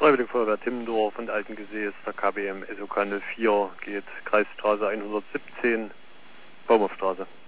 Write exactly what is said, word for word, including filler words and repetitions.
Freiwillige Feuerwehr Timmendorf und Altengesäß, der K B M S O K null vier, geht Kreisstraße hundertsiebzehn, Baumhofstraße.